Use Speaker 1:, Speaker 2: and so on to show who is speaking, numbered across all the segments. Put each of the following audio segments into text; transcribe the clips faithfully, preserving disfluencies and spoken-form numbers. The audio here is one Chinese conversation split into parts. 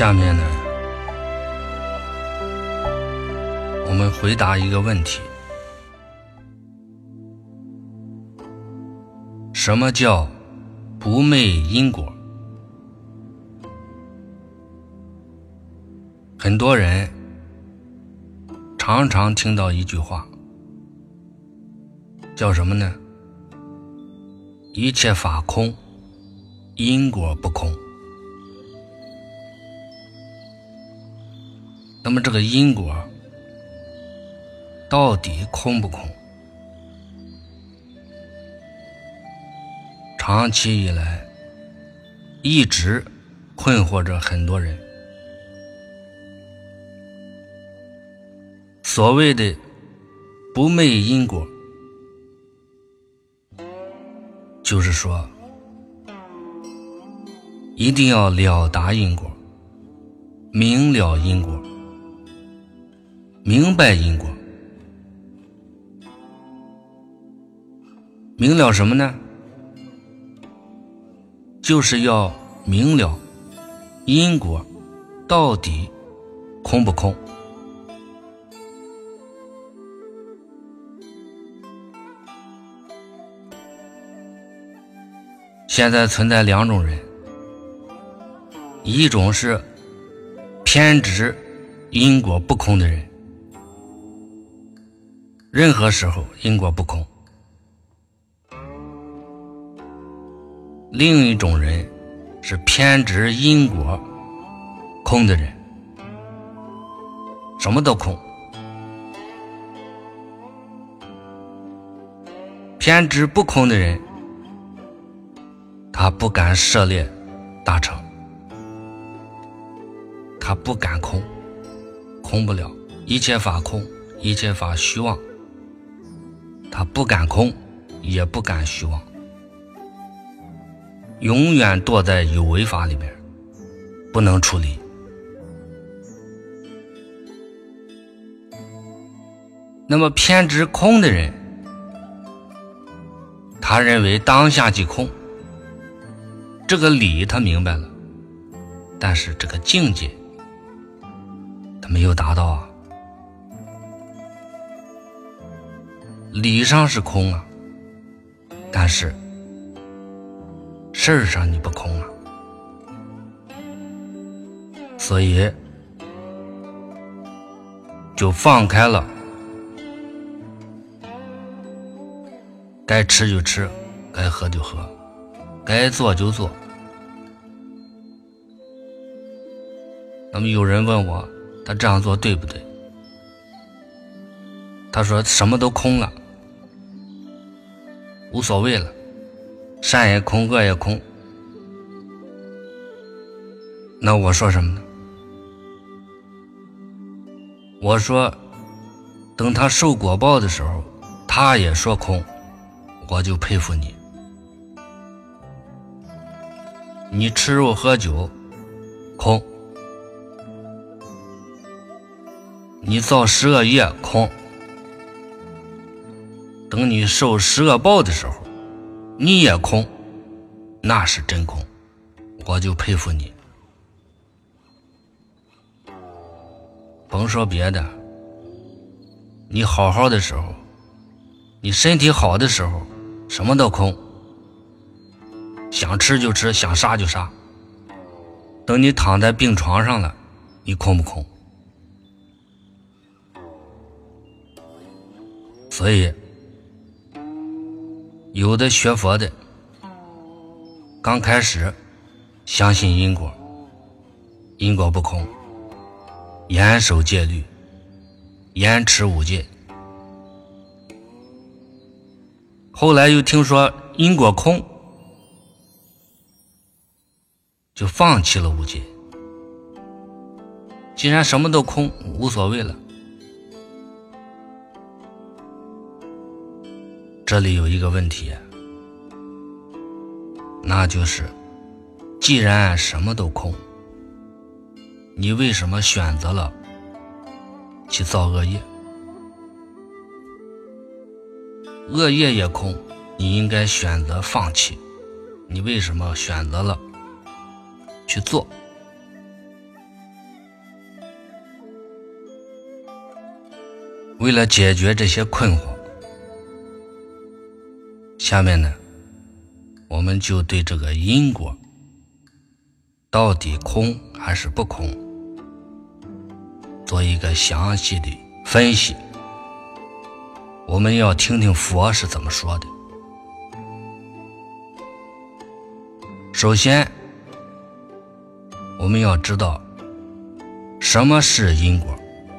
Speaker 1: 下面呢，我们回答一个问题：什么叫不昧因果？很多人常常听到一句话，叫什么呢？一切法空，因果不空。那么这个因果到底空不空？长期以来一直困惑着很多人。所谓的不昧因果，就是说一定要了达因果，明了因果，明白因果。明了什么呢？就是要明了因果到底空不空。现在存在两种人，一种是偏执因果不空的人，任何时候因果不空；另一种人是偏执因果空的人，什么都空。偏执不空的人，他不敢涉猎大乘，他不敢空，空不了，一切法空，一切法虚妄，他不敢空，也不敢虚妄，永远堕在有为法里边，不能处理。那么偏执空的人，他认为当下即空，这个理他明白了，但是这个境界他没有达到啊。理上是空啊，但是事儿上你不空啊。所以就放开了，该吃就吃，该喝就喝，该做就做。那么有人问我，他这样做对不对？他说什么都空了，无所谓了，善也空，恶也空。那我说什么呢？我说等他受果报的时候，他也说空，我就佩服你。你吃肉喝酒空，你造十恶业空，等你受十恶报的时候你也空，那是真空，我就佩服你。甭说别的，你好好的时候，你身体好的时候什么都空，想吃就吃，想杀就杀。等你躺在病床上了，你空不空？所以有的学佛的刚开始相信因果，因果不空，严守戒律，严持五戒。后来又听说因果空，就放弃了五戒。既然什么都空，无所谓了。这里有一个问题，那就是既然什么都空，你为什么选择了去造恶业？恶业也空，你应该选择放弃，你为什么选择了去做？ 为了解决这些困惑，下面呢，我们就对这个因果到底空还是不空做一个详细的分析。我们要听听佛是怎么说的。首先，我们要知道什么是因果。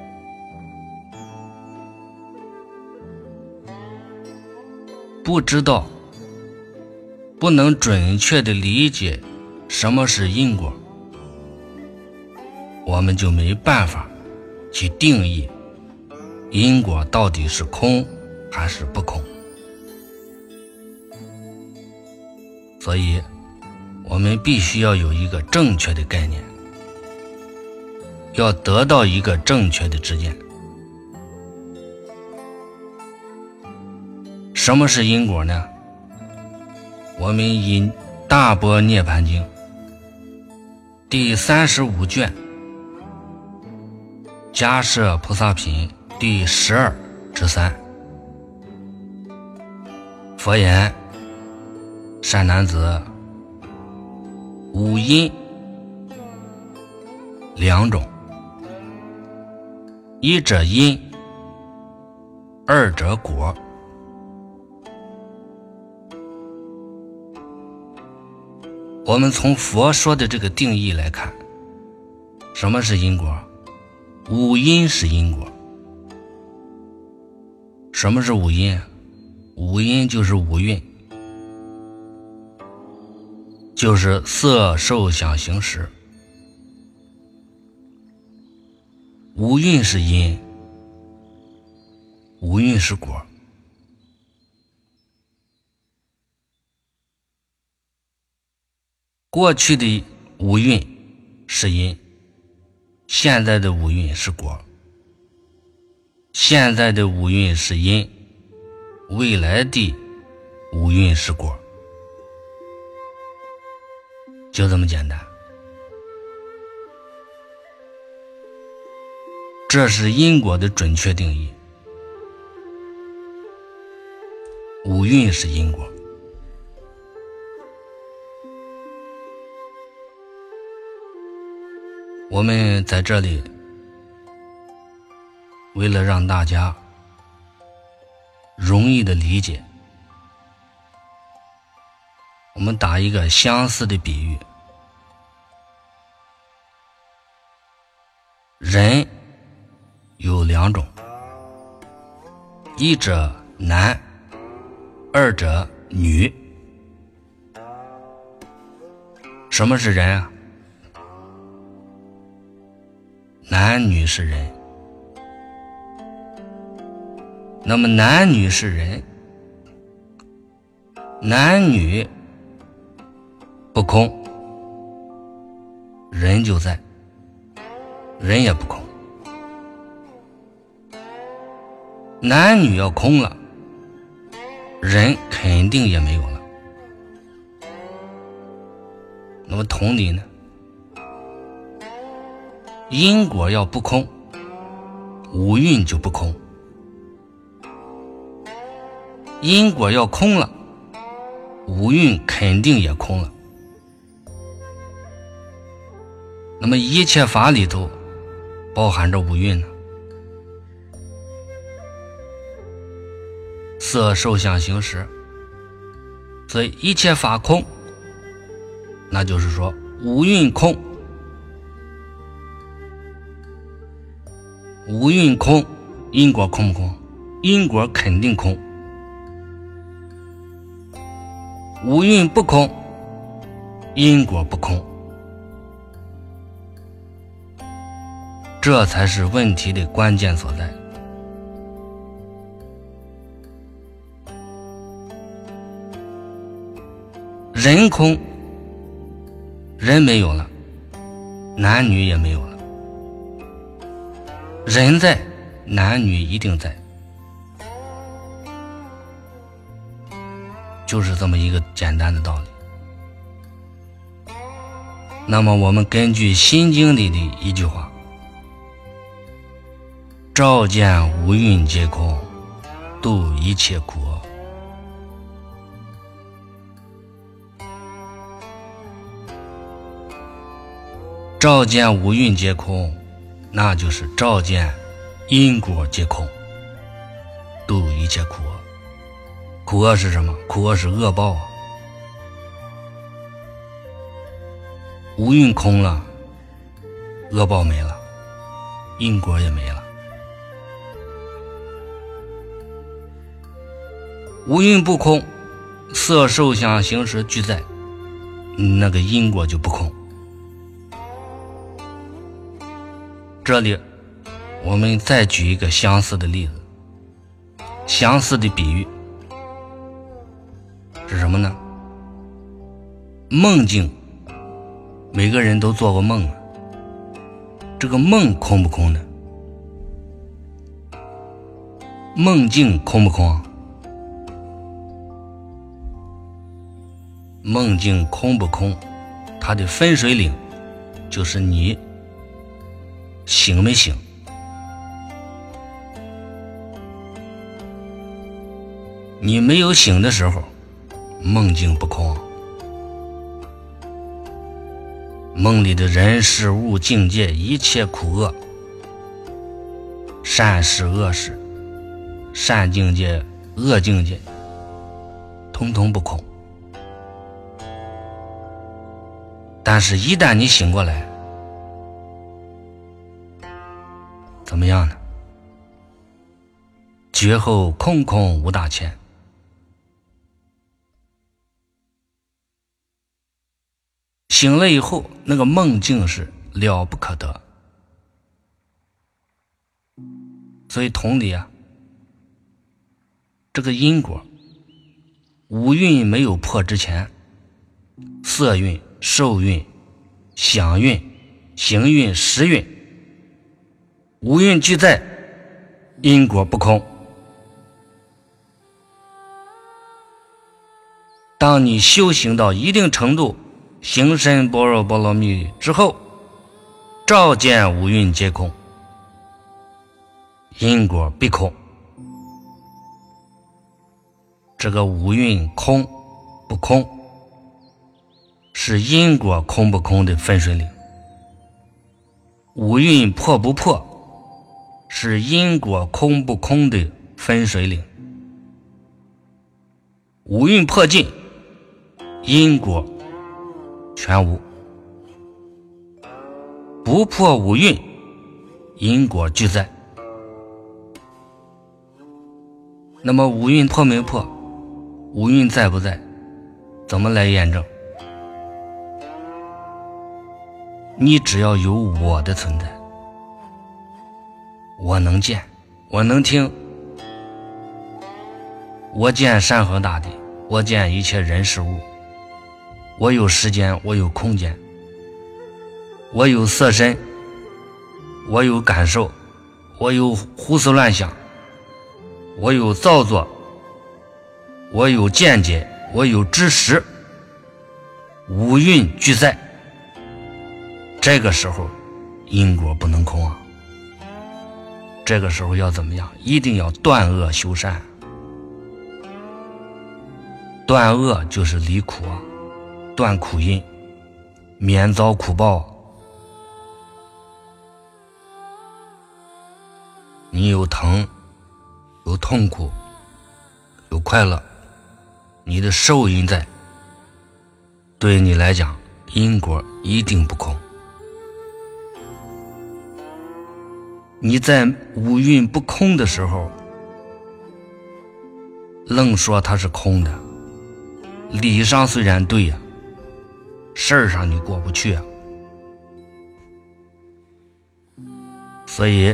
Speaker 1: 不知道，不能准确的理解什么是因果，我们就没办法去定义因果到底是空还是不空。所以我们必须要有一个正确的概念，要得到一个正确的知见。什么是因果呢？我们以《大般涅盘经》第三十五卷迦摄菩萨品第十二之三，佛言：善男子，五因两种，一者因，二者果。我们从佛说的这个定义来看，什么是因果？五因是因果。什么是五因？五因就是五蕴，就是色受想行识。五蕴是因，五蕴是果。过去的五蕴是因，现在的五蕴是果。现在的五蕴是因，未来的五蕴是果。就这么简单。这是因果的准确定义。五蕴是因果。我们在这里为了让大家容易的理解，我们打一个相似的比喻。人有两种，一者男，二者女。什么是人啊？男女是人。那么男女是人，男女不空，人就在，人也不空。男女要空了，人肯定也没有了。那么同理呢？因果要不空，五蕴就不空。因果要空了，五蕴肯定也空了。那么一切法里头包含着五蕴呢？色受想行识。所以一切法空，那就是说五蕴空。五蕴空，因果空不空？因果肯定空。五蕴不空，因果不空。这才是问题的关键所在。人空，人没有了，男女也没有了。人在，男女一定在，就是这么一个简单的道理。那么我们根据《心经》里的一句话， 照见五蕴皆空，度一切苦。照见五蕴皆空，那就是照见因果皆空，度一切苦厄。苦厄是什么？苦厄是恶报啊。五蕴空了，恶报没了，因果也没了。五蕴不空，色受想行识俱在，那个因果就不空。这里我们再举一个相似的例子，相似的比喻是什么呢？梦境，每个人都做过梦，这个梦空不空呢？梦境空不空？梦境空不空，它的分水岭就是你醒没醒。你没有醒的时候，梦境不空。梦里的人事物境界，一切苦厄，善事恶事，善境界恶境界，通通不空。但是一旦你醒过来，怎么样呢？觉后空空无大千。醒了以后，那个梦境是了不可得。所以同理啊，这个因果，五蕴没有破之前，色蕴、受蕴、想蕴、行蕴、识蕴，五蕴俱在，因果不空。当你修行到一定程度，行深般若波罗蜜之后，照见五蕴皆空，因果必空。这个五蕴空不空，是因果空不空的分水岭。五蕴破不破，是因果空不空的分水岭。五蕴破尽，因果全无。不破五蕴，因果俱在。那么五蕴破没破，五蕴在不在，怎么来验证？你只要有我的存在，我能见，我能听，我见山河大地，我见一切人事物，我有时间，我有空间，我有色身，我有感受，我有胡思乱想，我有造作，我有见解，我有知识，五蕴俱在。这个时候因果不能空啊。这个时候要怎么样？一定要断恶修善。断恶就是离苦啊，断苦因，免遭苦报。你有疼，有痛苦，有快乐，你的受因在，对你来讲因果一定不空。你在五蕴不空的时候，愣说它是空的，理上虽然对呀、啊，事儿上你过不去啊。所以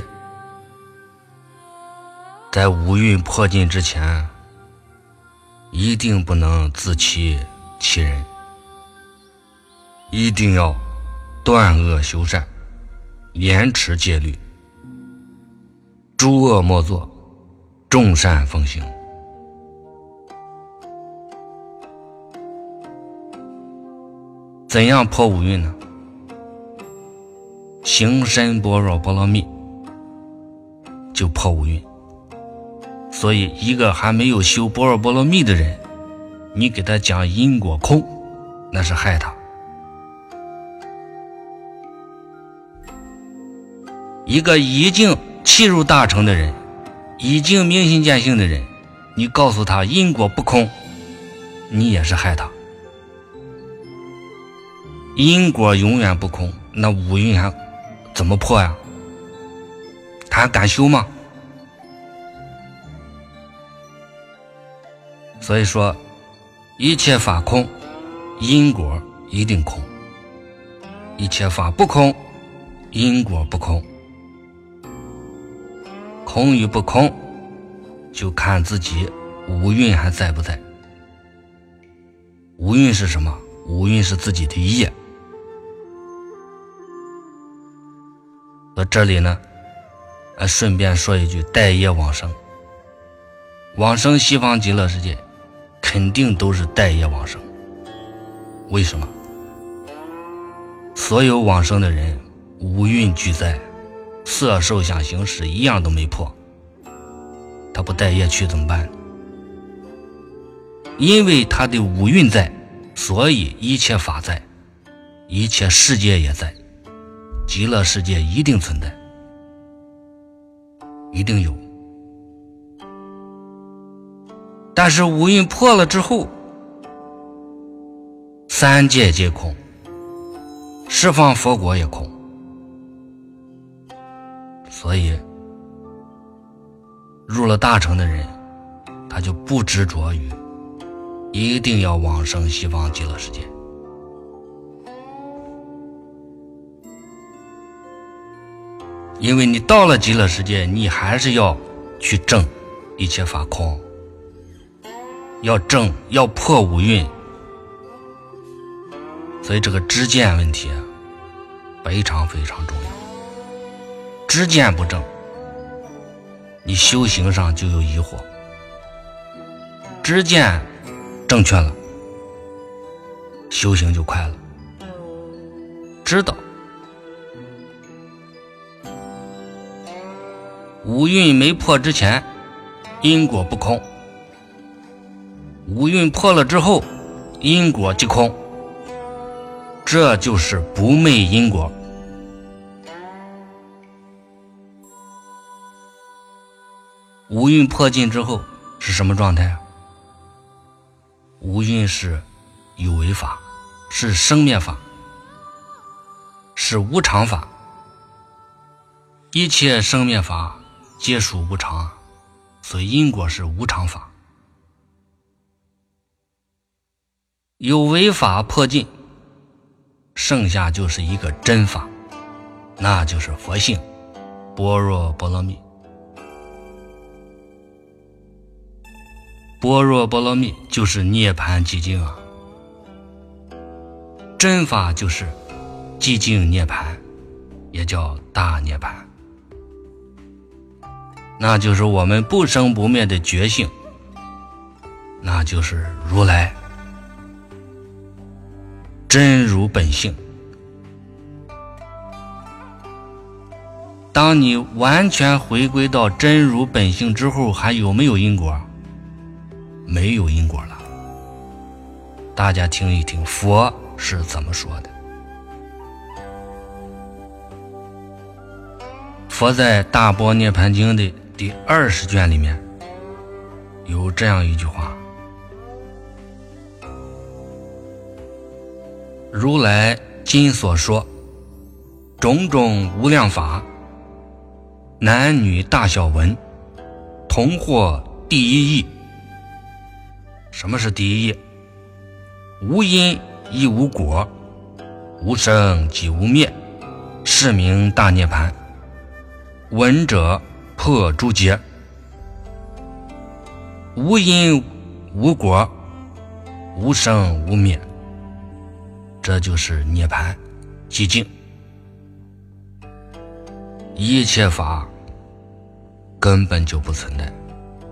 Speaker 1: 在五蕴破尽之前，一定不能自欺欺人，一定要断恶修善，严持戒律，诸恶莫作，众善奉行。怎样破五蕴呢？行深般若波罗蜜， 就破五蕴。所以一个还没有修般若波罗蜜的人，你给他讲因果空，那是害他。一个已经契入大乘的人，已经明心见性的人，你告诉他因果不空，你也是害他。因果永远不空，那五蕴还怎么破呀？他还敢修吗？所以说一切法空，因果一定空；一切法不空，因果不空。空与不空，就看自己五蕴还在不在。五蕴是什么？五蕴是自己的业。到这里呢，呃，顺便说一句，带业往生，往生西方极乐世界，肯定都是带业往生。为什么？所有往生的人，五蕴俱在，色受想行识一样都没破，他不带业去怎么办？因为他的五蕴在，所以一切法在，一切世界也在，极乐世界一定存在，一定有。但是五蕴破了之后，三界皆空，十方佛国也空。所以入了大乘的人，他就不执着于一定要往生西方极乐世界。因为你到了极乐世界，你还是要去证一切法空，要证，要破五蕴。所以这个知见问题非常非常重要。知见不正，你修行上就有疑惑；知见正确了，修行就快了。知道五蕴没破之前，因果不空；五蕴破了之后，因果即空。这就是不昧因果。五蕴破尽之后是什么状态？五蕴是有为法，是生灭法，是无常法。一切生灭法皆属无常，所以因果是无常法。有为法破尽，剩下就是一个真法，那就是佛性，般若波罗蜜。般若波罗蜜就是涅槃寂静啊，真法就是寂静涅槃，也叫大涅槃，那就是我们不生不灭的觉性，那就是如来真如本性。当你完全回归到真如本性之后，还有没有因果？没有因果了。大家听一听佛是怎么说的。佛在《大般涅槃经》的第二十卷里面有这样一句话：如来今所说种种无量法，男女大小闻，同获第一义。什么是第一义？无因亦无果，无生即无灭，是名大涅槃。闻者破诸劫。无因无果，无生无灭，这就是涅槃寂静。一切法根本就不存在，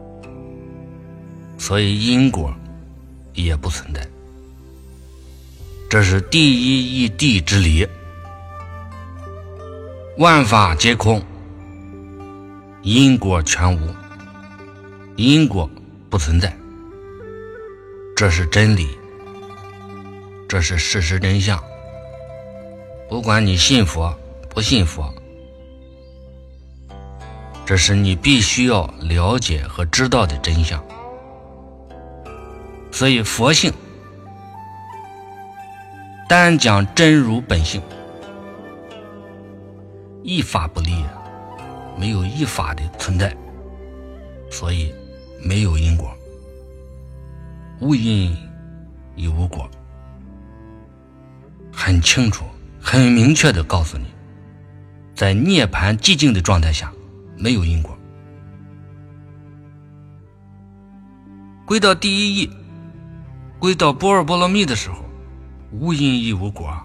Speaker 1: 所以因果也不存在。这是第一义谛之理。万法皆空， 因果全无，因果不存在，这是真理，这是事实真相。不管你信佛不信佛，这是你必须要了解和知道的真相。所以佛性单讲真如本性，一法不立，没有一法的存在，所以没有因果，无因亦无果，很清楚很明确地告诉你，在涅槃寂静的状态下没有因果。归到第一义，归到般若波罗蜜的时候，无因亦无果，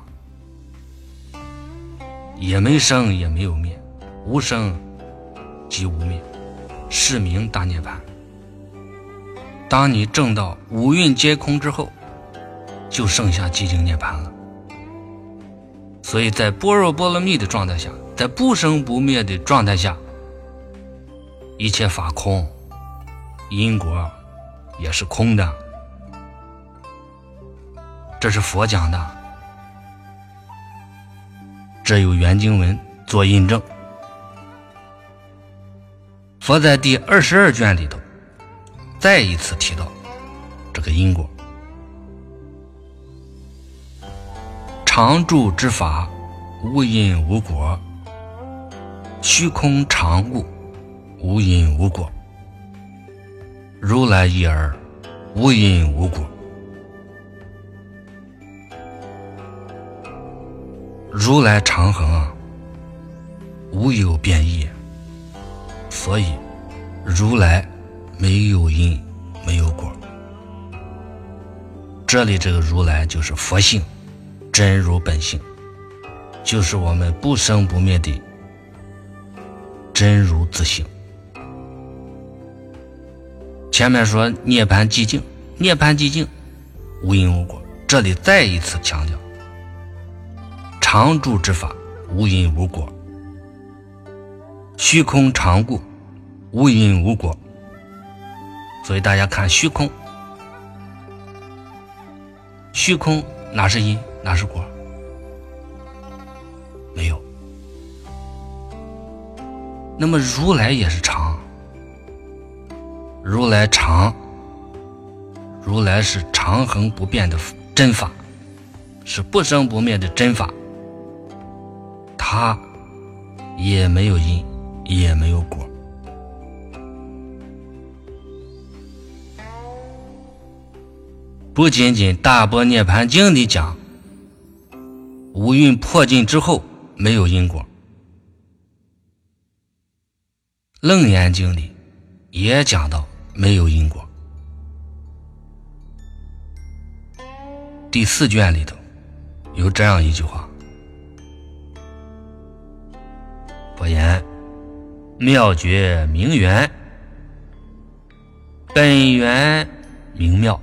Speaker 1: 也没生也没有灭，无生即无灭，是名大涅槃。当你证到五蕴皆空之后，就剩下寂静涅槃了。所以在般若波罗蜜的状态下，在不生不灭的状态下，一切法空，因果也是空的，这是佛讲的，这有原经文做印证。佛在第二十二卷里头再一次提到这个因果。常住之法，无因无果，虚空常物，无因无果，如来一耳，无因无果。如来常恒啊，无有变异，所以如来没有因没有果。这里这个如来就是佛性，真如本性，就是我们不生不灭的真如自性。前面说涅槃寂静，涅槃寂静无因无果，这里再一次强调常住之法，无因无果，虚空常故，无因无果。所以大家看虚空，虚空哪是因哪是果？没有。那么如来也是常，如来常，如来是常恒不变的真法，是不生不灭的真法，它也没有因也没有果。不仅仅大般涅槃经里讲五蕴破尽之后没有因果，楞严经里也讲到没有因果。第四卷里头有这样一句话，佛言：妙觉明圆，本源明妙，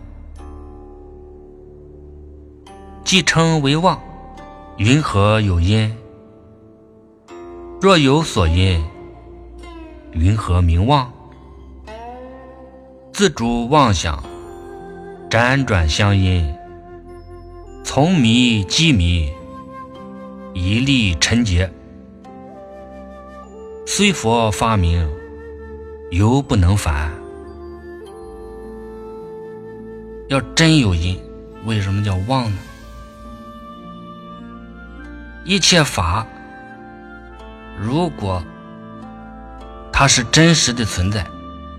Speaker 1: 既称为妄，云何有因？若有所因，云何名妄？自主妄想，辗转相因，从迷积迷，一力沉结。虽佛发明，犹不能返。要真有因，为什么叫妄呢？一切法，如果它是真实的存在，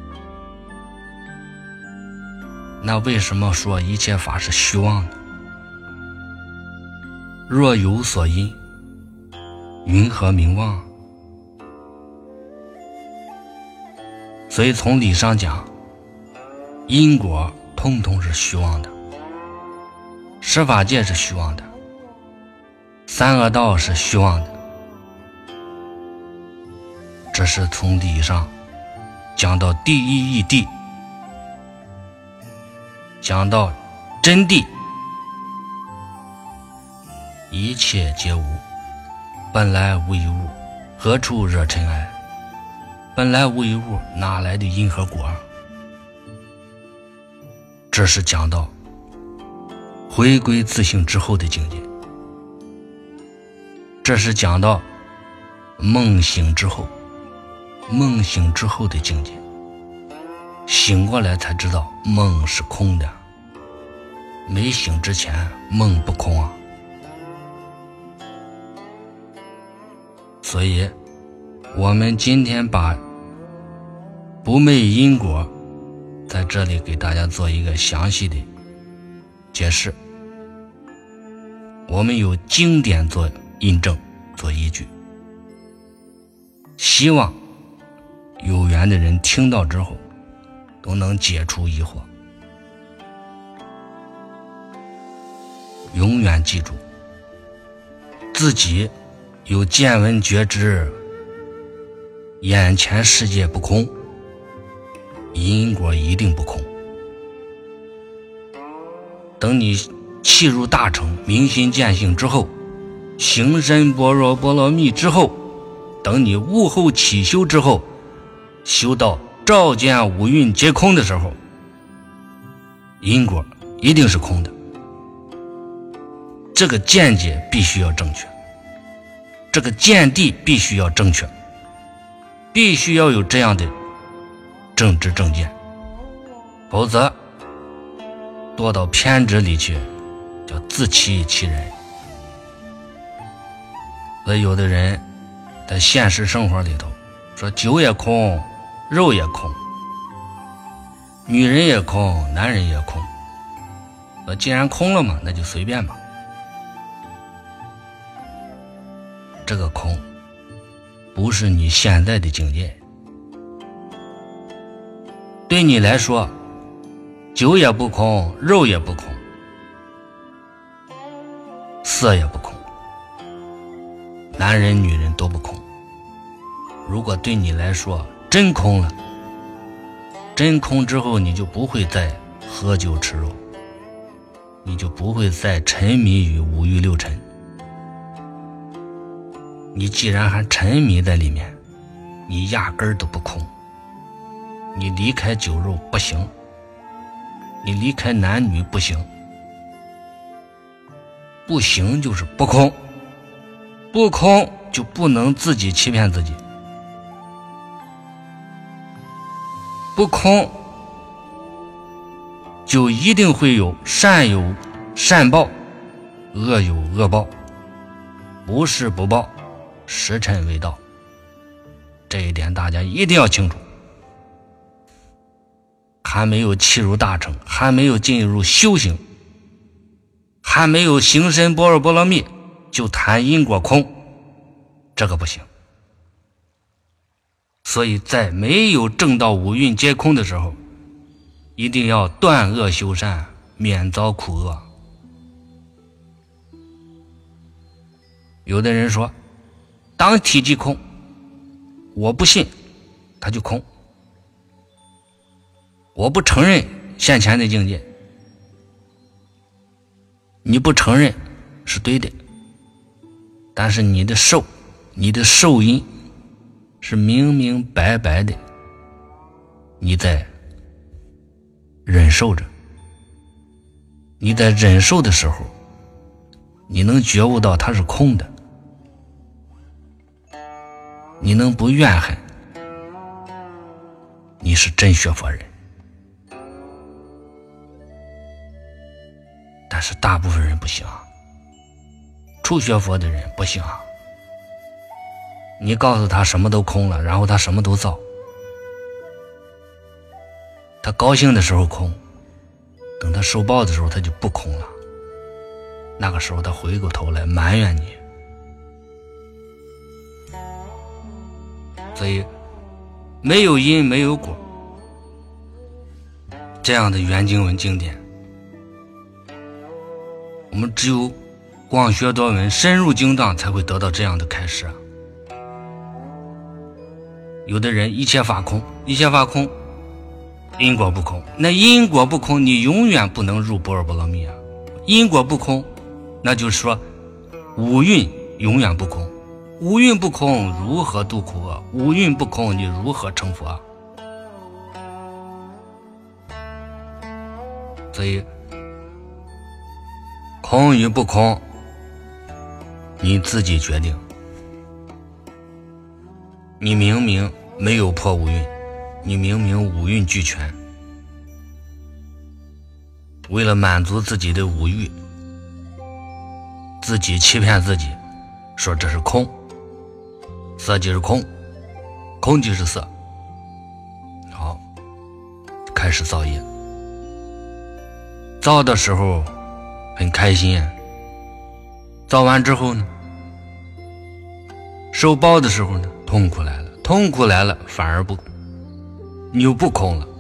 Speaker 1: 那为什么说一切法是虚妄呢？若有所因，云何名妄？所以从理上讲，因果通通是虚妄的，十法界是虚妄的，三恶道是虚妄的。这是从理上讲到第一义谛，讲到真谛，一切皆无，本来无一物，何处惹尘埃？ 本来无一物，哪来的因和果？这是讲到回归自性之后的境界，这是讲到梦醒之后，梦醒之后的境界。醒过来才知道梦是空的，没醒之前梦不空啊。所以我们今天把不昧因果在这里给大家做一个详细的解释，我们有经典做印证做依据，希望有缘的人听到之后都能解除疑惑。永远记住，自己有见闻觉知，眼前世界不空，因果一定不空。等你契入大乘，明心见性之后，行深般若波罗蜜之后，等你悟后起修之后，修到照见五蕴皆空的时候，因果一定是空的。这个见解必须要正确，这个见地必须要正确，必须要有这样的正知正见，否则堕到偏执里去，叫自欺欺人。所以有的人在现实生活里头说酒也空，肉也空，女人也空，男人也空，那既然空了嘛，那就随便吧。这个空不是你现在的境界，对你来说酒也不空，肉也不空，色也不空，男人女人都不空。如果对你来说真空了，真空之后你就不会再喝酒吃肉，你就不会再沉迷于五欲六尘。你既然还沉迷在里面，你压根儿都不空。你离开酒肉不行，你离开男女不行，不行就是不空，不空就不能自己欺骗自己，不空就一定会有善有善报，恶有恶报，不是不报，时辰未到，这一点大家一定要清楚。还没有契入大乘，还没有进入修行，还没有行深般若波罗蜜，就谈因果空，这个不行。所以在没有证到五蕴皆空的时候，一定要断恶修善，免遭苦厄。有的人说当体即空，我不信它就空，我不承认现前的境界。你不承认是对的，但是你的受你的受因是明明白白的，你在忍受着。你在忍受的时候，你能觉悟到它是空的，你能不怨恨，你是真学佛人。但是大部分人不行，初学佛的人不行。你告诉他什么都空了，然后他什么都造，他高兴的时候空，等他受报的时候他就不空了，那个时候他回过头来埋怨你。所以没有因没有果，这样的原经文经典，我们只有广学多闻，深入经藏，才会得到这样的开示。有的人一切法空，一切法空，因果不空，那因果不空，你永远不能入般若波罗蜜啊！因果不空，那就是说五蕴永远不空， 五蕴不空，如何度苦？五蕴不空，你如何成佛？所以空与不空，你自己决定。你明明没有破五蕴，你明明五蕴俱全，为了满足自己的五欲，自己欺骗自己，说这是空，色即是空，空即是色。好，开始造业。造的时候很开心，造完之后呢，受报的时候呢，痛苦来了，痛苦来了，反而不，你又不空了。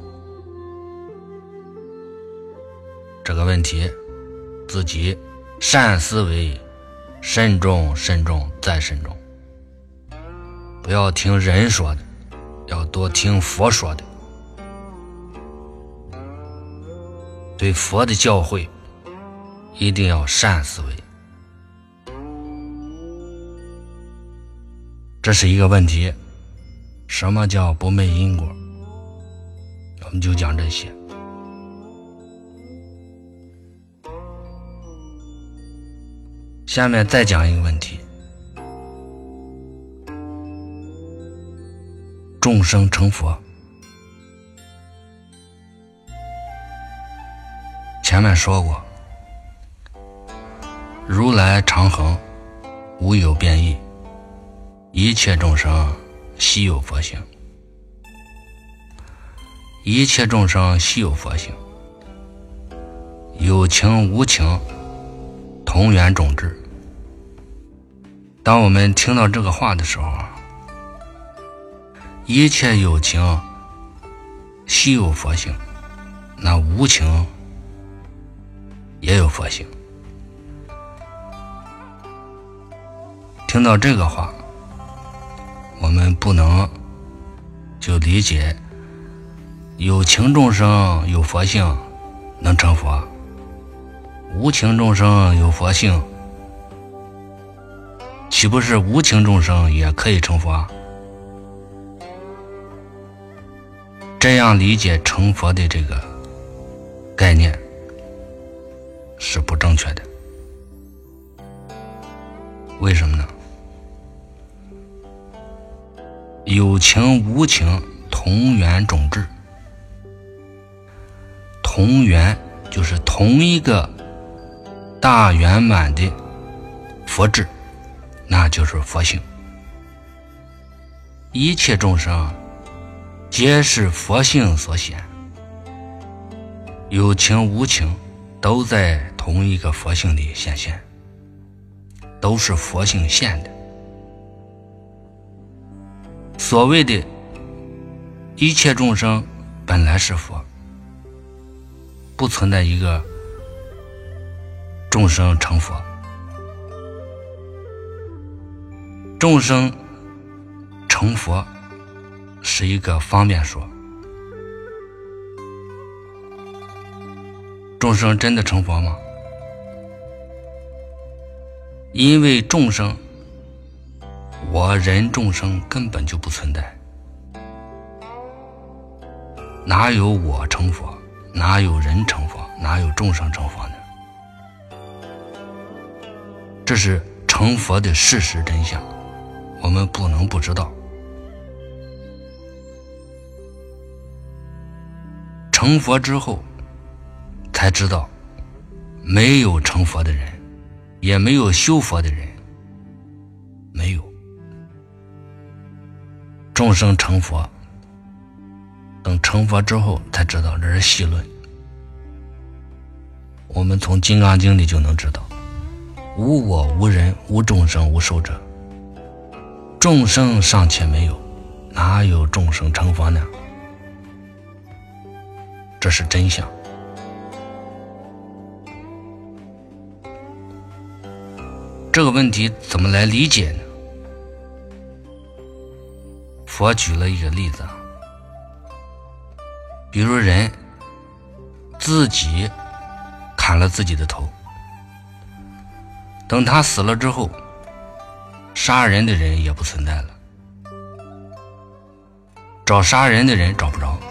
Speaker 1: 这个问题自己善思维，慎重慎重再慎重，不要听人说的，要多听佛说的。对佛的教诲一定要善思维。这是一个问题，什么叫不昧因果？我们就讲这些。下面再讲一个问题，众生成佛。前面说过，如来常恒，无有变异，一切众生悉有佛性。一切众生悉有佛性，有情无情，同源种质。当我们听到这个话的时候，一切有情悉有佛性，那无情也有佛性。听到这个话，我们不能就理解有情众生有佛性能成佛，无情众生有佛性，岂不是无情众生也可以成佛？这样理解成佛的这个概念是不正确的。为什么呢？有情无情，同源种质。同源就是同一个大圆满的佛智，那就是佛性。一切众生皆是佛性所显，有情无情都在同一个佛性里显现，都是佛性现的。所谓的一切众生本来是佛，不存在一个众生成佛。众生成佛是一个方便说，众生真的成佛吗？因为众生，我人众生根本就不存在，哪有我成佛，哪有人成佛，哪有众生成佛呢？这是成佛的事实真相，我们不能不知道。成佛之后才知道，没有成佛的人，也没有修佛的人，没有。众生成佛，等成佛之后才知道这是细论。我们从《金刚经》里就能知道，无我无人无众生无寿者，众生尚且没有，哪有众生成佛呢？这是真相。这个问题怎么来理解呢？佛举了一个例子，比如人自己砍了自己的头，等他死了之后， 杀人的人也不存在了，找杀人的人找不着。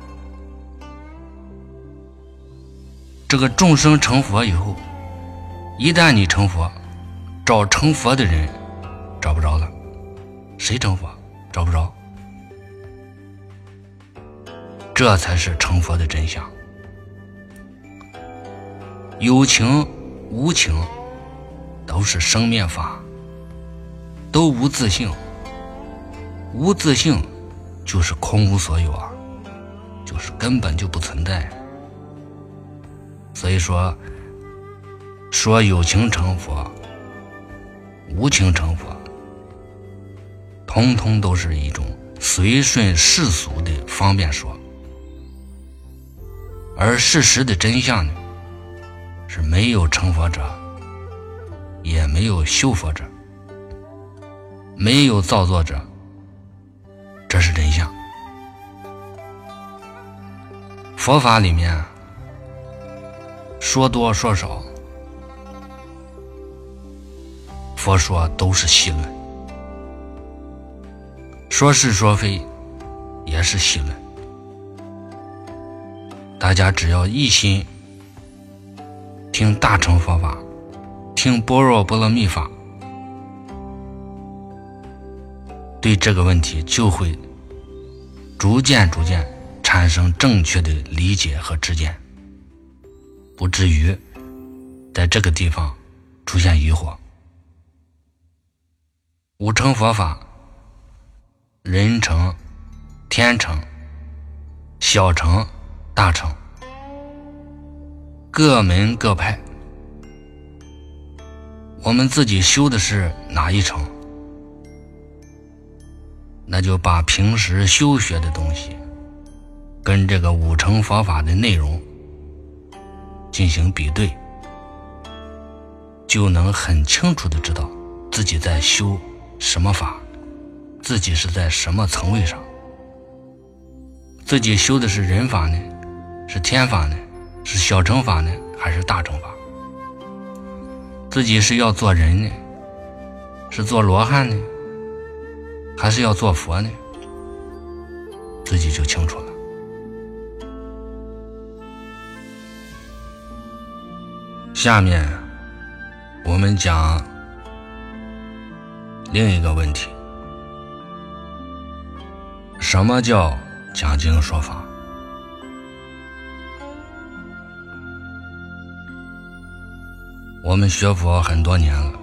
Speaker 1: 这个众生成佛以后，一旦你成佛，找成佛的人找不着了，谁成佛找不着，这才是成佛的真相。有情无情都是生灭法，都无自性，无自性就是空无所有啊，就是根本就不存在。所以说说有情成佛，无情成佛，通通都是一种随顺世俗的方便说，而事实的真相呢，是没有成佛者，也没有修佛者，没有造作者，这是真相。佛法里面说多说少，佛说都是戏论，说是说非也是戏论。大家只要一心听大乘佛法，听般若波罗蜜法，对这个问题就会逐渐逐渐产生正确的理解和知见，不至于在这个地方出现疑惑。五乘佛法，人乘、天乘、小乘、大乘，各门各派，我们自己修的是哪一乘，那就把平时修学的东西跟这个五乘佛法的内容进行比对，就能很清楚地知道自己在修什么法，自己是在什么层位上，自己修的是人法呢，是天法呢，是小乘法呢，还是大乘法？自己是要做人呢，是做罗汉呢，还是要做佛呢？自己就清楚了。下面我们讲另一个问题，什么叫讲经说法？我们学佛很多年了，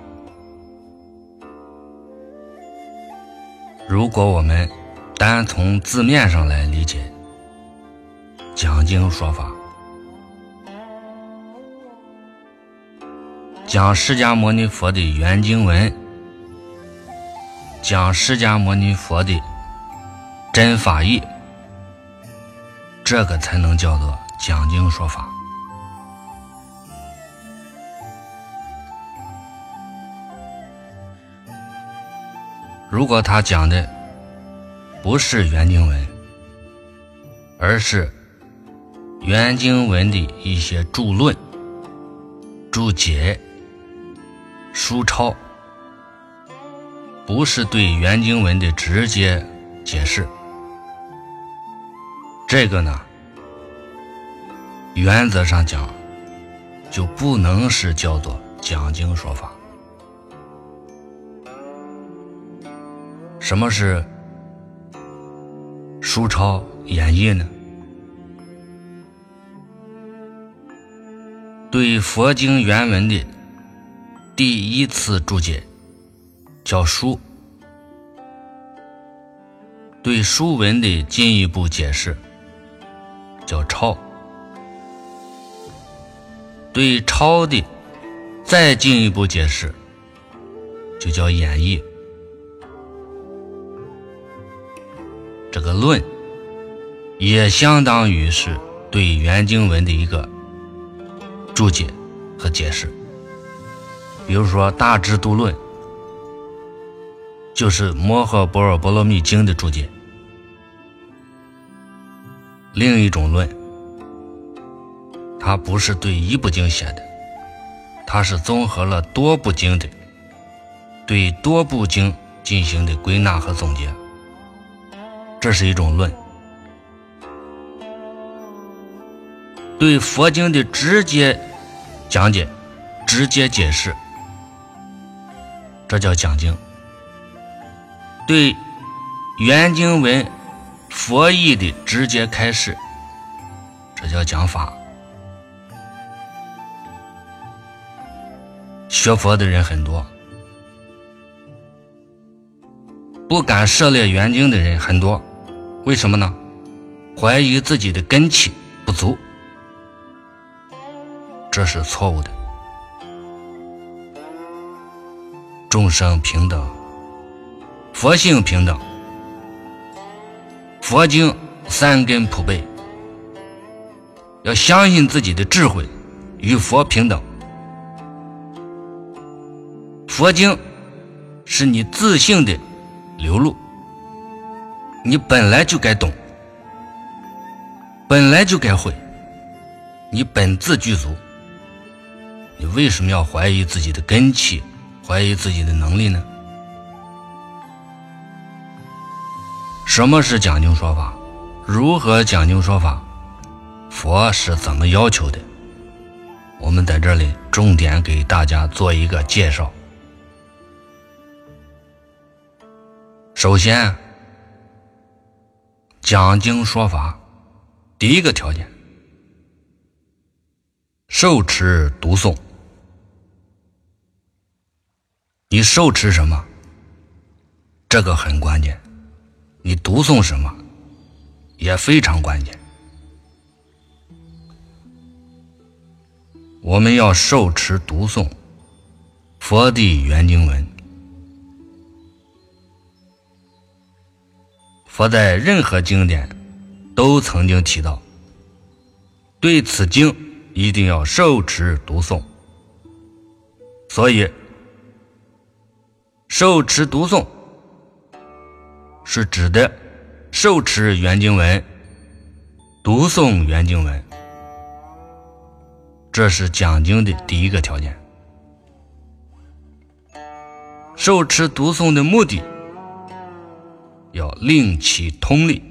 Speaker 1: 如果我们单从字面上来理解讲经说法，讲释迦牟尼佛的原经文，讲释迦牟尼佛的真法义，这个才能叫做讲经说法。如果他讲的不是原经文，而是原经文的一些注论、注解、书抄，不是对原经文的直接解释，这个呢，原则上讲就不能是叫做讲经说法。什么是书抄演绎呢？对佛经原文的第一次注解叫书，对书文的进一步解释叫抄，对抄的再进一步解释就叫演绎。这个论也相当于是对原经文的一个注解和解释。比如说大智度论就是摩诃般若波罗蜜经的注解。另一种论，它不是对一部经写的，它是综合了多部经的对多部经进行的归纳和总结，这是一种论。对佛经的直接讲解、直接解释，这叫讲经。对原经文佛意的直接开示，这叫讲法。学佛的人很多，不敢涉猎原经的人很多，为什么呢？怀疑自己的根器不足，这是错误的。众生平等，佛性平等，佛经三根普被，要相信自己的智慧，与佛平等。佛经是你自性的流露，你本来就该懂，本来就该会，你本自具足，你为什么要怀疑自己的根器，怀疑自己的能力呢？什么是讲经说法？如何讲经说法？佛是怎么要求的？我们在这里重点给大家做一个介绍。首先，讲经说法第一个条件，受持读诵。你受持什么？这个很关键。你读诵什么也非常关键。我们要受持读诵佛的原经文。佛在任何经典都曾经提到，对此经一定要受持读诵。所以受持读诵是指的受持原经文，读诵原经文，这是讲经的第一个条件。受持读诵的目的要令其通利，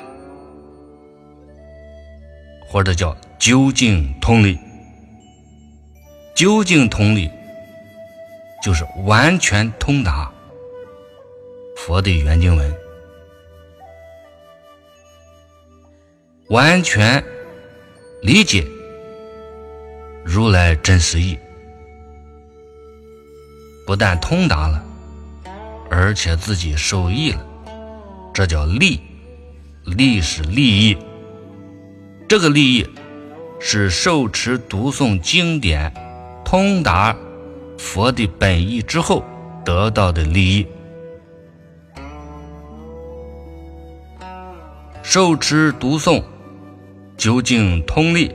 Speaker 1: 或者叫究竟通利。究竟通利就是完全通达佛的原经文，完全理解如来真实义，不但通达了，而且自己受益了，这叫利。利是利益，这个利益是受持读诵经典通达佛的本意之后得到的利益。受持读诵究竟通利，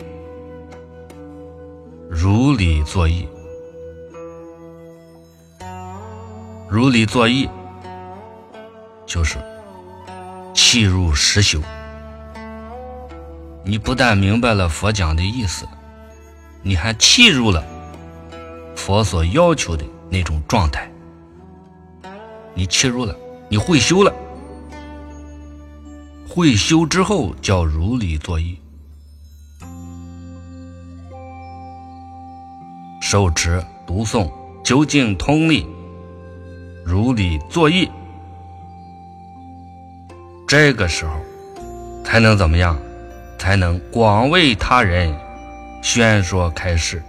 Speaker 1: 如理作意。如理作意就是契入实修。你不但明白了佛讲的意思，你还契入了佛所要求的那种状态。你契入了，你会修了。会修之后叫如理作意。受持读诵究竟通利，如理作意，这个时候才能怎么样？才能广为他人宣说开示。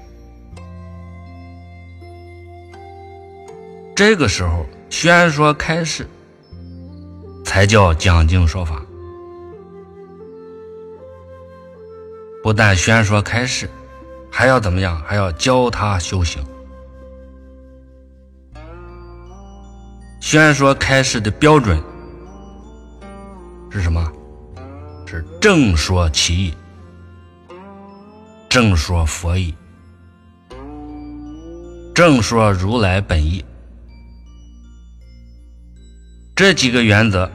Speaker 1: 这个时候宣说开示才叫讲经说法。不但宣说开示，还要怎么样？还要教他修行。宣说开示的标准是什么？是正说其意，正说佛意，正说如来本意。这几个原则，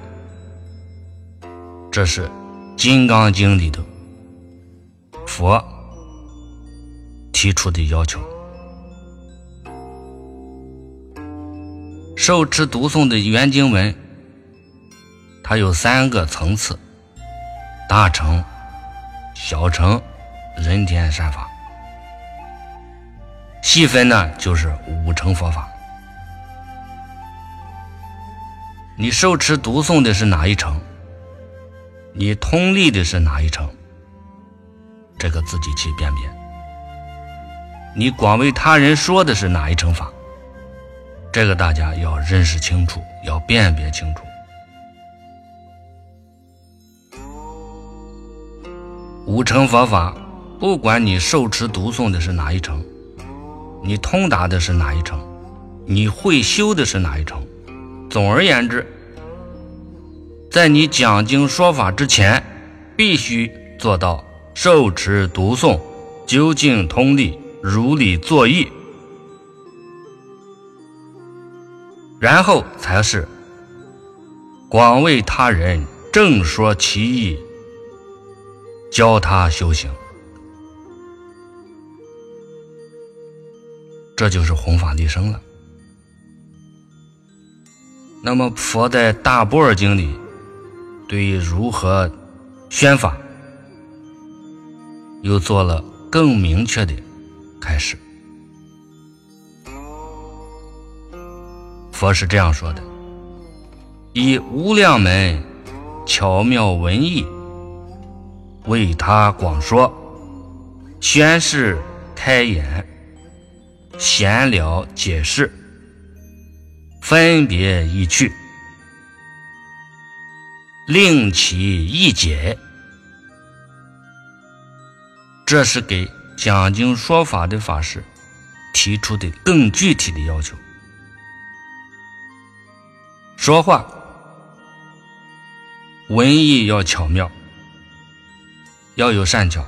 Speaker 1: 这是《金刚经》里头佛提出的要求。 受持读诵的原经文，它有三个层次：大乘、小乘、人天善法。细分呢，就是五乘佛法。你受持读诵的是哪一乘？你通力的是哪一乘？这个自己去辨别。你广为他人说的是哪一乘法？这个大家要认识清楚，要辨别清楚。五乘佛法，不管你受持读诵的是哪一乘，你通达的是哪一乘，你会修的是哪一乘，总而言之，在你讲经说法之前，必须做到受持读诵，究竟通力，如理作意，然后才是广为他人正说其意，教他修行。这就是弘法利生了。那么佛在大般若经里对于如何宣法又做了更明确的开始。佛是这样说的：以无量门巧妙文义为他广说，宣示开言，闲聊解释，分别意趣，令其意解。这是给讲经说法的法师提出的更具体的要求。说话文艺要巧妙，要有善巧，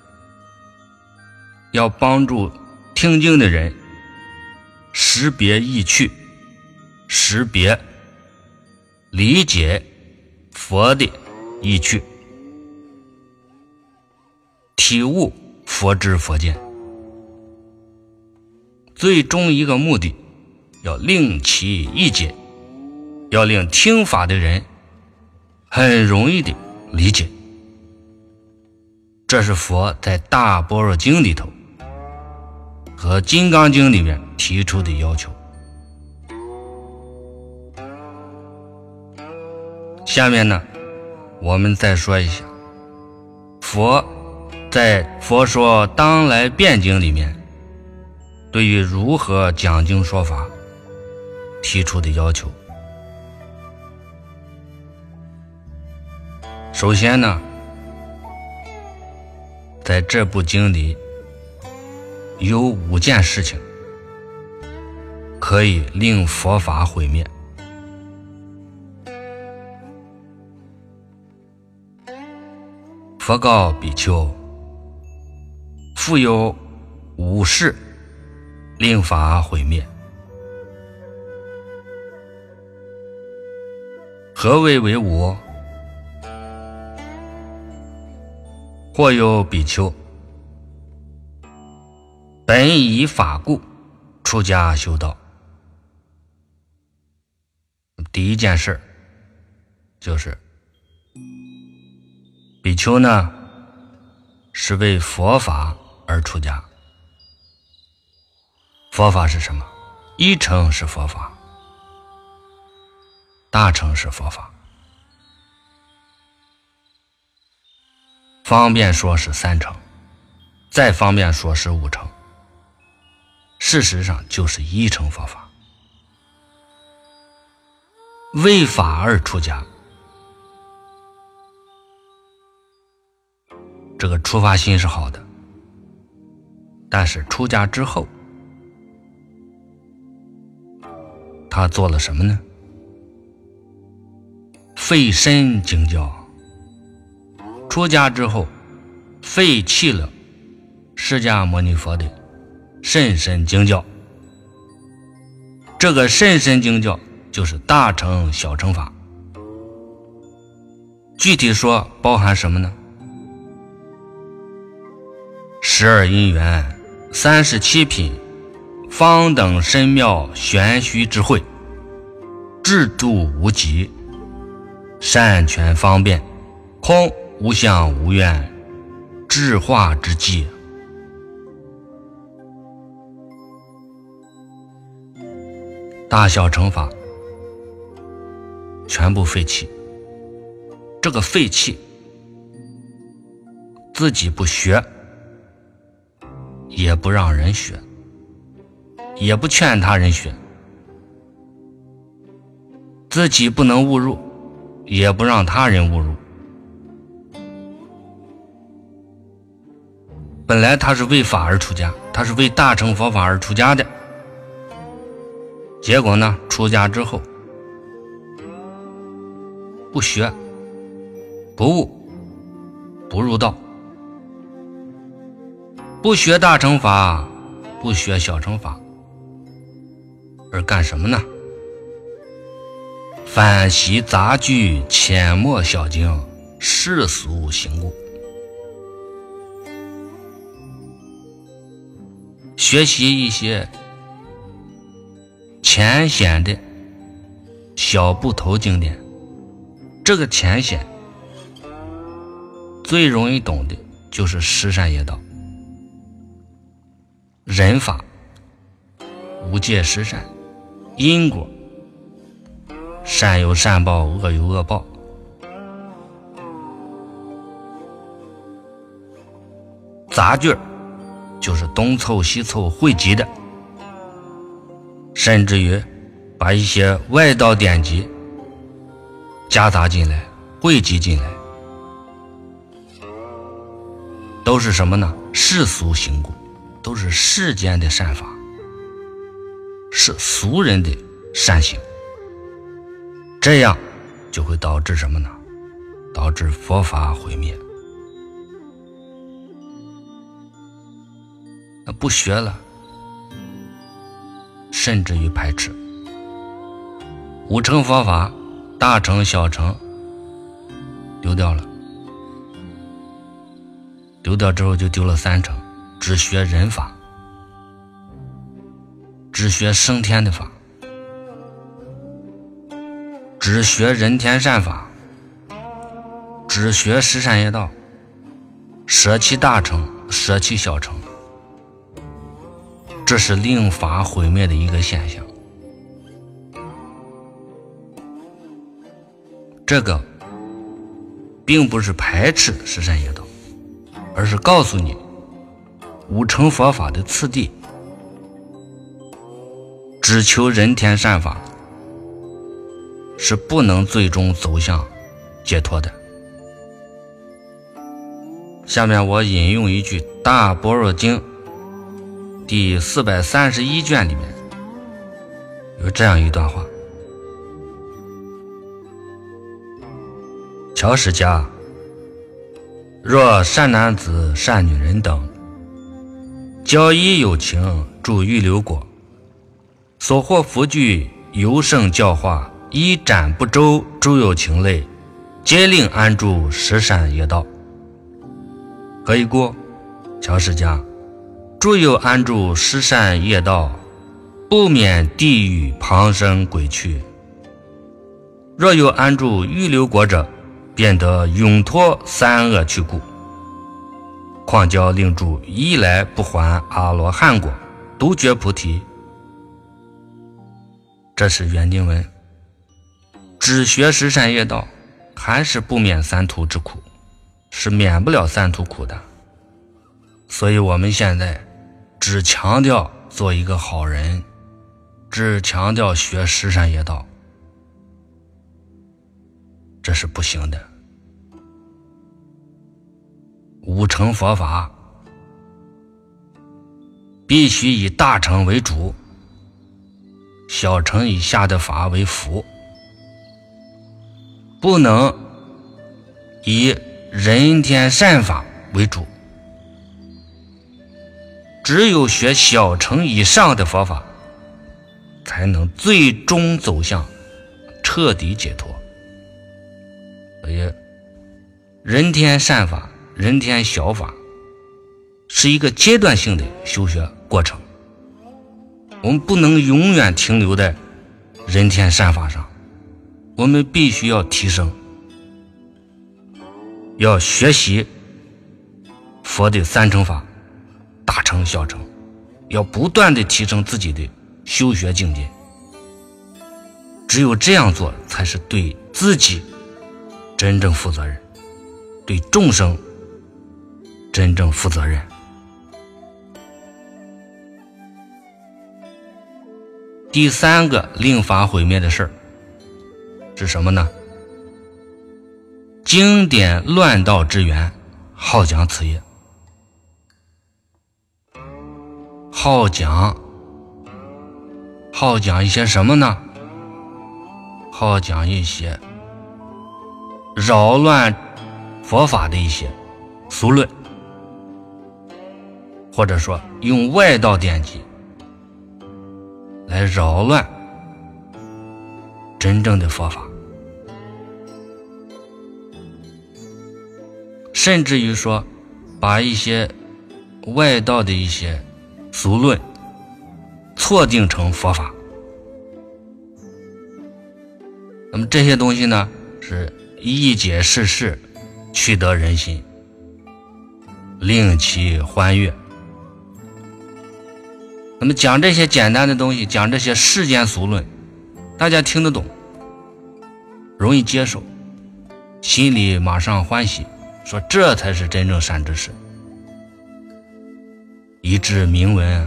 Speaker 1: 要帮助听经的人识别意趣，识别理解佛的意趣，体悟佛知佛见。最终一个目的，要令其意解，要令听法的人很容易的理解。这是佛在大般若经里头和金刚经里面提出的要求。下面呢，我们再说一下佛在《佛说当来辩经》里面对于如何讲经说法提出的要求。首先呢，在这部经里有五件事情可以令佛法毁灭。佛告比丘：复有五事令法毁灭。何谓为五？或有比丘本以法故出家修道。第一件事就是比丘呢是为佛法而出家。佛法是什么？一乘是佛法，大乘是佛法，方便说是三乘，再方便说是五乘，事实上就是一乘佛法。为法而出家，这个出发心是好的，但是出家之后他做了什么呢？废身经教。出家之后废弃了释迦牟尼佛的甚深经教。这个甚深经教就是大乘小乘法。具体说包含什么呢？十二因缘，三十七品，方等深妙玄虚之慧， 制度无极，善权方便，空无相无愿，智化之际。大小乘法全部废弃，这个废弃自己不学，也不让人学，也不劝他人学，自己不能误入，也不让他人误入。本来他是为法而出家，他是为大乘佛法而出家的，结果呢，出家之后不学不悟不入道，不学大乘法，不学小乘法，而干什么呢？反习杂句，浅默小经，世俗行故。学习一些浅显的小部头经典，这个浅显最容易懂的就是十善业道、人法、无界十善、因果，善有善报，恶有恶报。杂句就是东凑西凑汇集的，甚至于把一些外道典籍夹杂进来，汇集进来，都是什么呢？世俗行故，都是世间的善法，是俗人的善行。这样就会导致什么呢？导致佛法毁灭。那不学了，甚至于排斥。五乘佛法，大乘小乘丢掉了，丢掉之后就丢了三乘，只学人法，只学升天的法，只学人天善法，只学十善业道，舍弃大乘，舍弃小乘，这是令法毁灭的一个现象。这个并不是排斥十善业道，而是告诉你五乘佛法的次第，只求人天善法是不能最终走向解脱的。下面我引用一句《大般若经》第四百三十一卷里面有这样一段话：乔释迦，若善男子善女人等交依有情，住预流国，所获福具尤胜教化，依展不周，诸有情类，皆令安住十善业道。何以故？乔释迦，诸有安住十善业道，不免地狱旁生鬼趣。若有安住预流国者，便得永脱三恶趣故。况教令住一来不还阿罗汉果，独觉菩提。这是原经文。只学十善业道，还是不免三途之苦，是免不了三途苦的。所以我们现在只强调做一个好人，只强调学十善业道，这是不行的。五乘佛法必须以大乘为主，小乘以下的法为辅，不能以人天善法为主。只有学小乘以上的佛法，才能最终走向彻底解脱。所以人天善法、人天小法是一个阶段性的修学过程，我们不能永远停留在人天善法上， 我们必须要提升，要学习佛的三乘法，大乘小乘，要不断的提升自己的修学境界。只有这样做，才是对自己真正负责任，对众生真正负责任。第三个令法毁灭的事儿是什么呢？经典乱道之源，好讲此业。好讲好讲一些什么呢？好讲一些扰乱佛法的一些俗论，或者说用外道典籍来扰乱真正的佛法，甚至于说把一些外道的一些俗论错定成佛法。那么这些东西呢，是一解世事，取得人心，令其欢悦。那么讲这些简单的东西，讲这些世间俗论，大家听得懂，容易接受，心里马上欢喜，说这才是真正善知识。以致名闻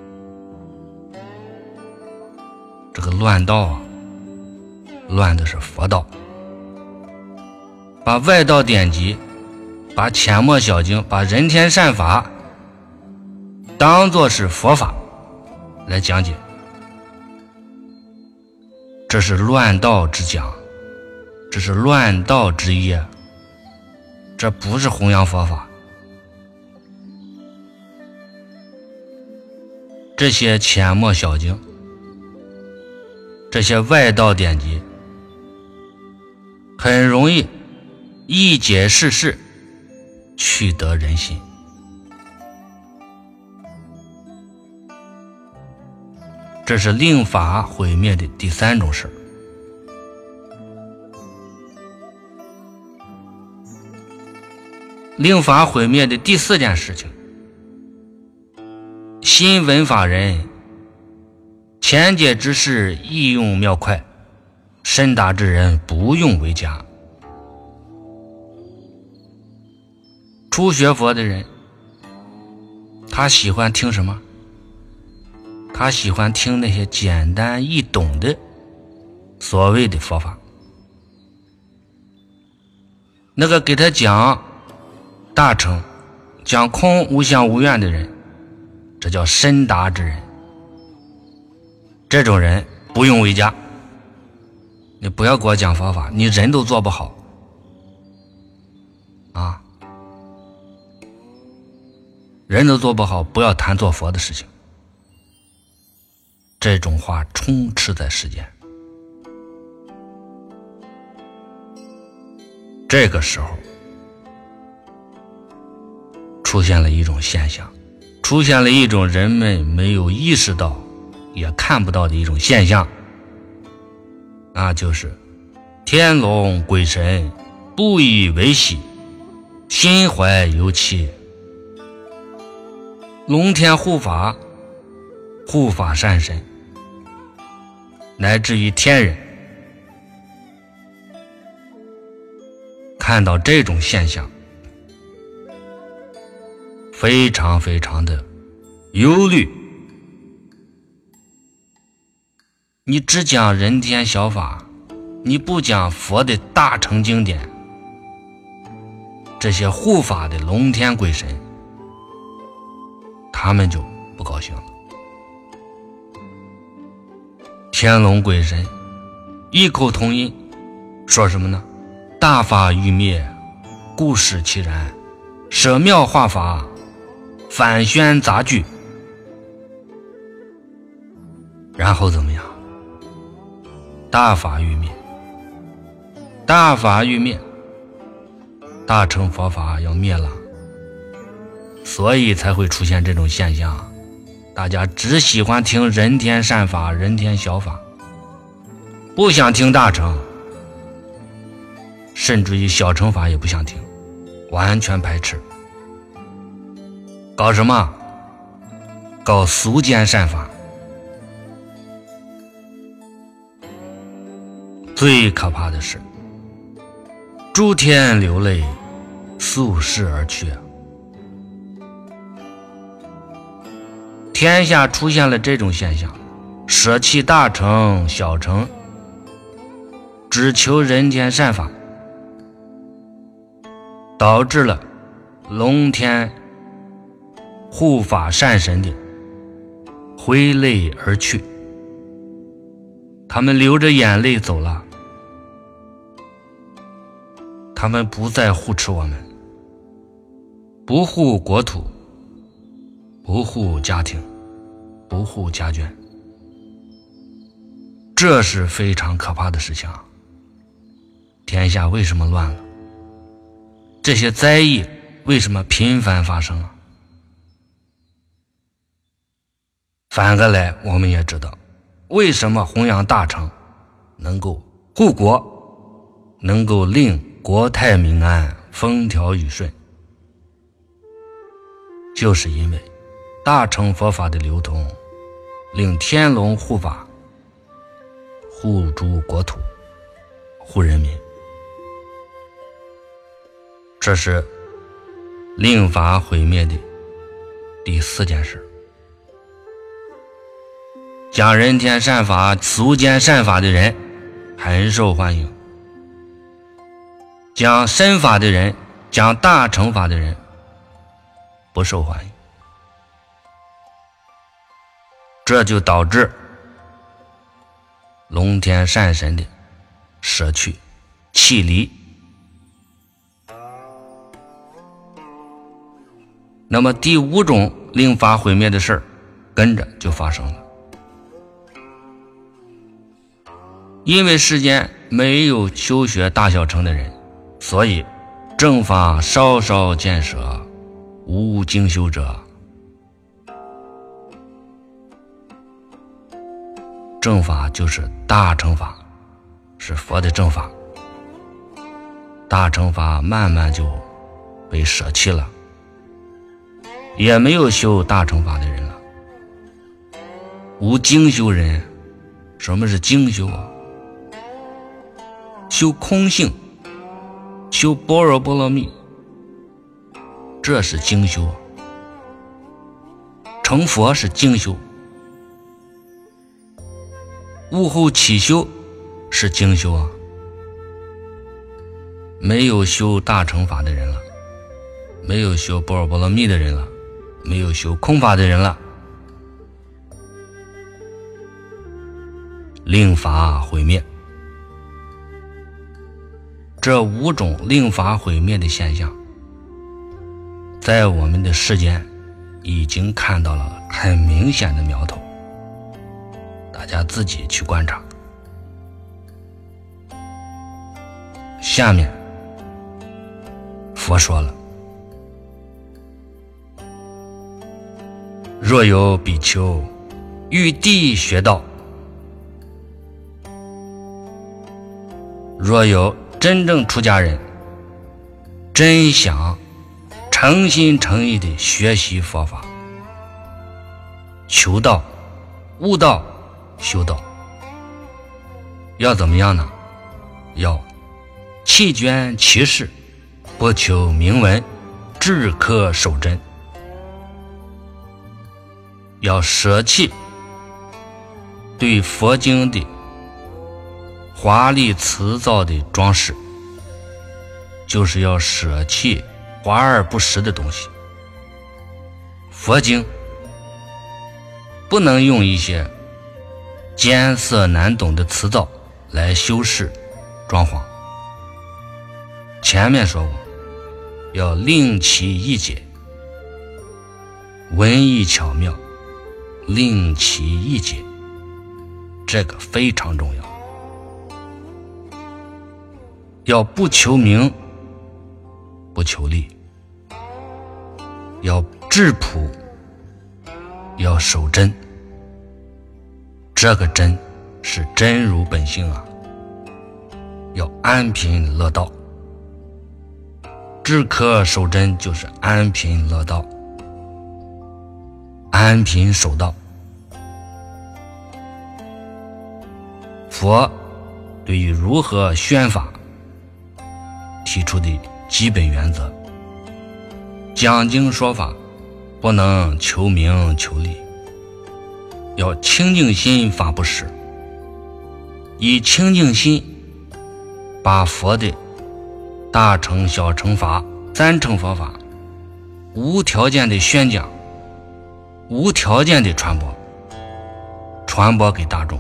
Speaker 1: 这个乱道啊，乱的是佛道，把外道典籍，把浅末小经，把人天善法当作是佛法来讲解，这是乱道之讲，这是乱道之业，这不是弘扬佛法。这些浅末小经，这些外道典籍，很容易一解世事，取得人心。这是令法毁灭的第三种事。令法毁灭的第四件事情，新闻法人浅解之事易用妙快，深达之人不用为佳。初学佛的人，他喜欢听什么？他喜欢听那些简单易懂的所谓的佛法。那个给他讲大乘，讲空无相无愿的人，这叫深达之人。这种人不用为佳，你不要给我讲佛法，你人都做不好啊，人都做不好，不要谈做佛的事情。这种话充斥在世间。这个时候出现了一种现象，出现了一种人们没有意识到也看不到的一种现象，那就是天龙鬼神不以为喜，心怀忧戚。龙天护法、护法善神，乃至于天人，看到这种现象，非常非常的忧虑。你只讲人天小法，你不讲佛的大乘经典，这些护法的龙天鬼神，他们就不高兴了。天龙鬼神异口同音说什么呢？大法欲灭，故使其然，舍妙化法，反宣杂句。然后怎么样？大法欲灭，大法欲灭，大乘佛法要灭了，所以才会出现这种现象。大家只喜欢听人天善法、人天小法，不想听大乘， 甚至于小乘法也不想听，完全排斥。搞什么？搞俗奸善法。最可怕的是，诸天流泪，宿世而去。天下出现了这种现象，舍弃大乘小乘，只求人间善法，导致了龙天护法善神的挥泪而去，他们流着眼泪走了，他们不再护持我们，不护国土，不护家庭，不护家眷，这是非常可怕的事情啊！天下为什么乱了？这些灾异为什么频繁发生啊？反过来，我们也知道，为什么弘扬大乘能够护国，能够令国泰民安、风调雨顺，就是因为大乘佛法的流通，令天龙护法，护诸国土，护人民。这是令法毁灭的第四件事。讲人天善法、俗奸善法的人很受欢迎，讲身法的人、讲大乘法的人不受欢迎，这就导致龙天善神的舍去、弃离。那么第五种令法毁灭的事儿跟着就发生了。因为世间没有修学大小乘的人，所以正法稍稍见舍，无精修者。正法就是大乘法，是佛的正法，大乘法慢慢就被舍弃了，也没有修大乘法的人了。无精修人，什么是精修啊？修空性，修般若波罗蜜，这是精修。成佛是精修，悟后起修是精修啊。没有修大乘法的人了，没有修般若波罗蜜的人了，没有修空法的人了，令法毁灭。这五种令法毁灭的现象，在我们的世间已经看到了很明显的苗头，大家自己去观察。下面佛说了，若有比丘欲谛学道，若有真正出家人真想诚心诚意地学习佛法，求道、悟道、修道，要怎么样呢？要弃捐其事，不求名闻，志恪守真。要舍弃对佛经的华丽辞藻的装饰，就是要舍弃华而不实的东西。佛经不能用一些艰涩难懂的辞藻来修饰装潢。前面说过，要令其易解，文艺巧妙，令其易解，这个非常重要。要不求名，不求利，要质朴，要守真。这个真是真如本性啊，要安贫乐道， 止渴守真就是安贫乐道，安贫守道。佛对于如何宣法提出的基本原则：讲经说法不能求名求利，要清净心发布施，以清净心把佛的大乘小乘法三乘佛法无条件的宣讲，无条件的传播，传播给大众。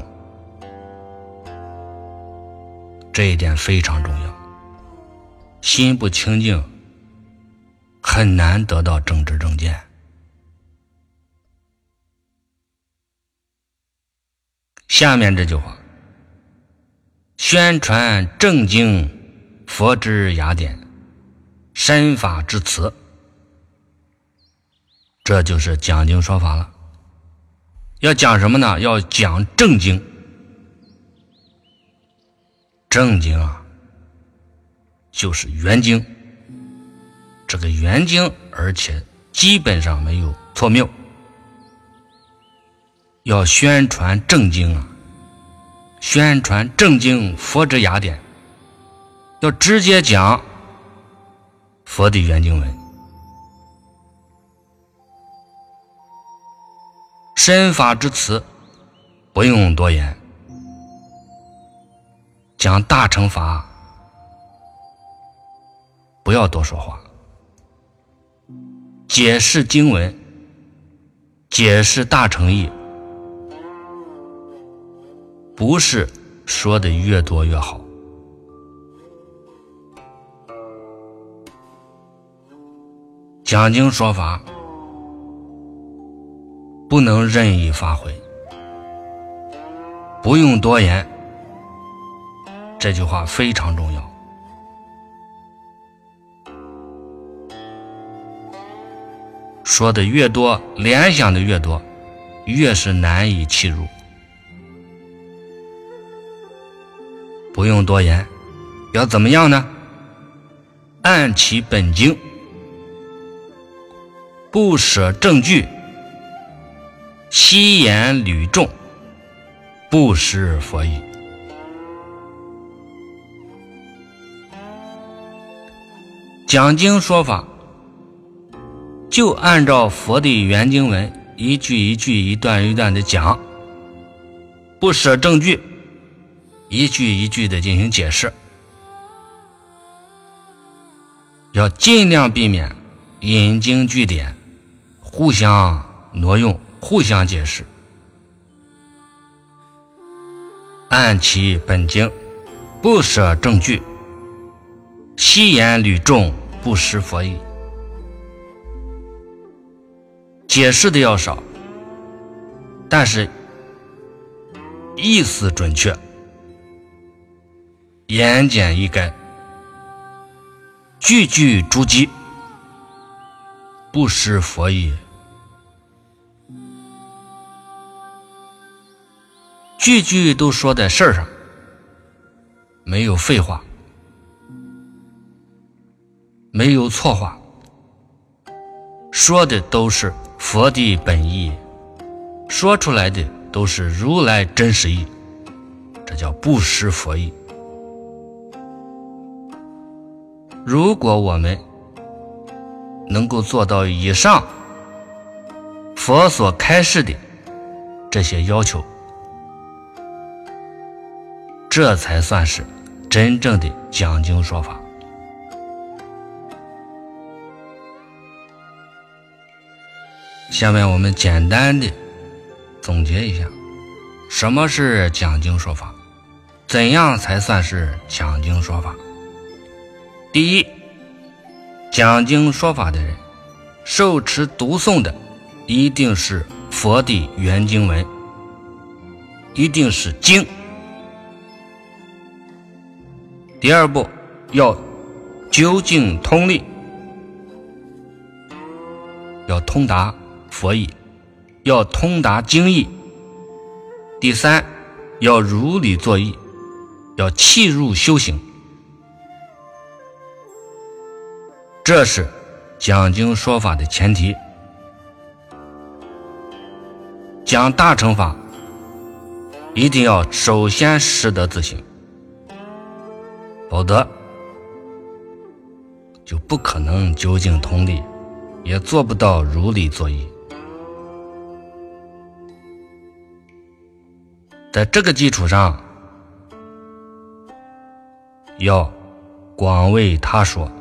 Speaker 1: 这一点非常重要，心不清净很难得到正知正见。下面这句话：宣传正经佛之雅典，身法之词，这就是讲经说法了。要讲什么呢？要讲正经。正经啊，就是圆经。这个圆经，而且基本上没有错谬。要宣传正经啊，宣传正经佛之雅典，要直接讲佛的原经文。身法之词不用多言，讲大乘法不要多说话，解释经文，解释大乘义，不是说的越多越好。讲经说法不能任意发挥，不用多言，这句话非常重要。说的越多，联想的越多，越是难以契入。不用多言，要怎么样呢？按其本经，不舍证据，悉言履众，不失佛意。讲经说法就按照佛的原经文一句一句一段一段的讲，不舍证据，一句一句的进行解释，要尽量避免引经据典，互相挪用，互相解释。按其本经，不舍证据，悉言履众，不失佛意。解释的要少，但是意思准确，言简意赅，句句珠玑，不失佛意。句句都说在事儿上，没有废话，没有错话，说的都是佛的本意，说出来的都是如来真实意，这叫不失佛意。如果我们能够做到以上佛所开示的这些要求，这才算是真正的讲经说法。下面我们简单的总结一下，什么是讲经说法？怎样才算是讲经说法？第一，讲经说法的人，受持读诵的一定是佛的原经文，一定是经。第二步，要究竟通理，要通达佛意，要通达经义。第三，要如理作意，要契入修行。 这是讲经说法的前提。讲大乘法一定要首先识得自性，否则就不可能究竟通理，也做不到如理作意。在这个基础上，要广为他说，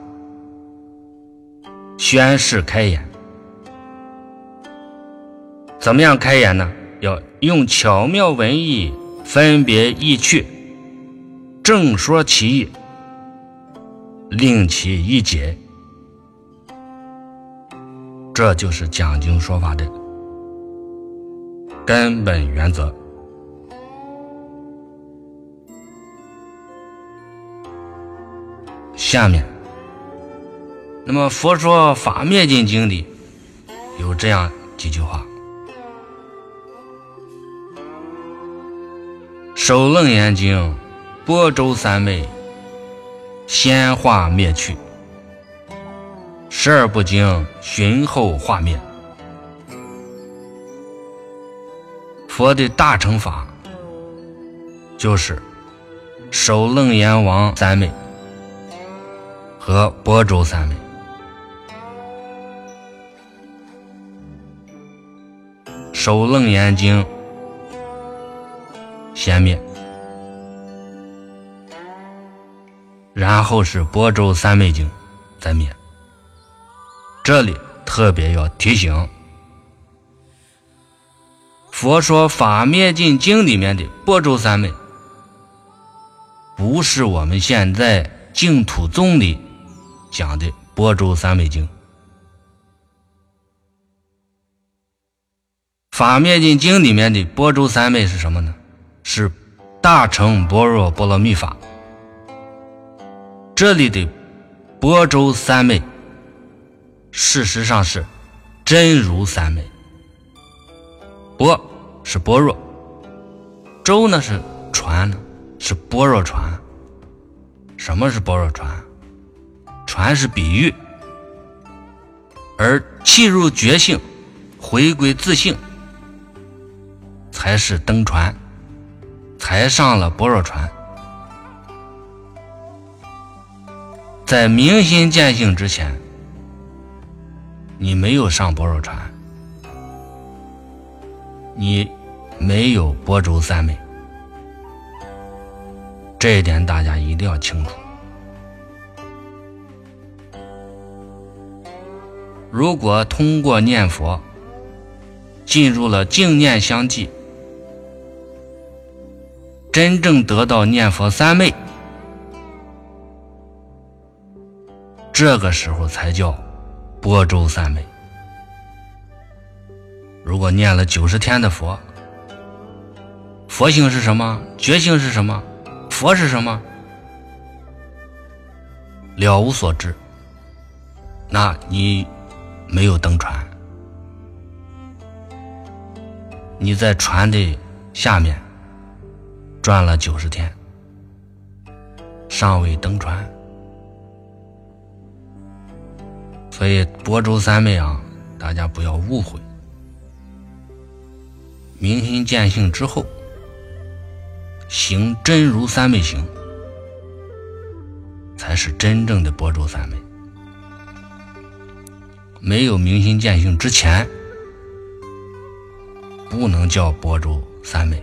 Speaker 1: 宣示开言。怎么样开言呢？要用巧妙文意分别意趣，正说其意，令其一解。这就是讲经说法的根本原则。下面，那么《佛说法灭尽经》里有这样几句话：首楞严经，般舟三昧，先化灭去；十二部经，循后化灭。佛的大乘法就是首楞严王三昧和般舟三昧。首楞严经先灭，然后是般舟三昧经再灭。这里特别要提醒，佛说法灭尽经里面的般舟三昧不是我们现在净土宗里讲的般舟三昧经。法灭尽经里面的般舟三昧是什么呢？是大乘般若波罗蜜法。这里的般舟三昧事实上是真如三昧。般是般若，舟呢是船呢，是般若船。什么是般若船？船是比喻，而契入觉性，回归自性，才是登船，才上了般若船。在明心见性之前，你没有上般若船，你没有般舟三昧，这一点大家一定要清楚。如果通过念佛进入了净念相继，真正得到念佛三昧，这个时候才叫般舟三昧。如果念了九十天的佛，佛性是什么？觉性是什么？佛是什么？了无所知，那你没有登船，你在船的下面转了九十天，尚未登船。所以般舟三昧啊，大家不要误会。明心见性之后，行真如三昧行，才是真正的般舟三昧。没有明心见性之前，不能叫般舟三昧。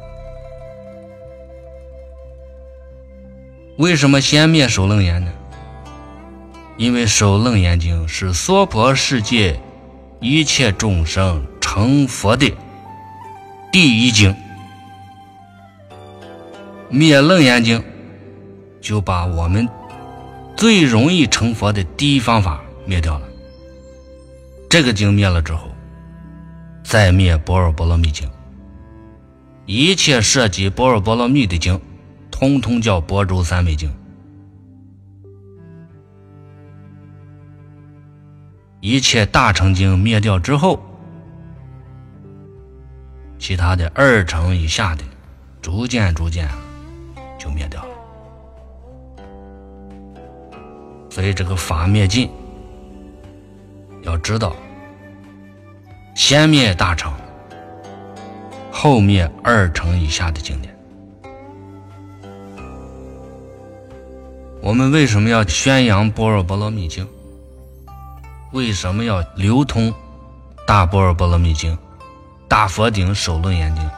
Speaker 1: 为什么先灭首楞严呢？因为首楞严经是娑婆世界一切众生成佛的第一经，灭楞严经就把我们最容易成佛的第一方法灭掉了。这个经灭了之后，再灭般若波罗蜜经，一切涉及般若波罗蜜的经通通叫般舟三昧经。一切大乘经灭掉之后，其他的二乘以下的逐渐逐渐就灭掉了。所以这个法灭尽要知道，先灭大乘，后灭二乘以下的经典。我们为什么要宣扬般若波罗蜜经？为什么要流通大般若波罗蜜经、大佛顶首楞严经？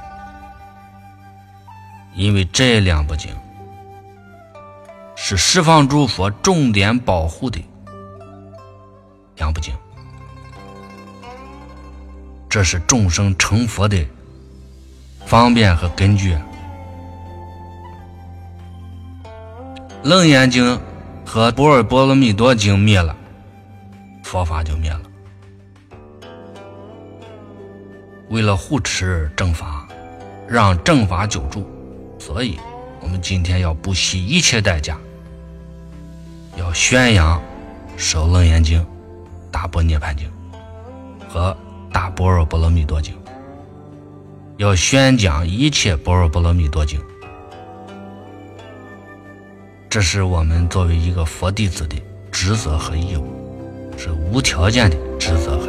Speaker 1: 因为这两部经是十方诸佛重点保护的两部经，这是众生成佛的方便和根据。楞严经和般若波罗蜜多经灭了，佛法就灭了。为了护持正法，让正法久住，所以我们今天要不惜一切代价，要宣扬首楞严经、大般涅盘经和大般若波罗蜜多经，要宣讲一切般若波罗蜜多经。这是我们作为一个佛弟子的职责和义务，是无条件的职责和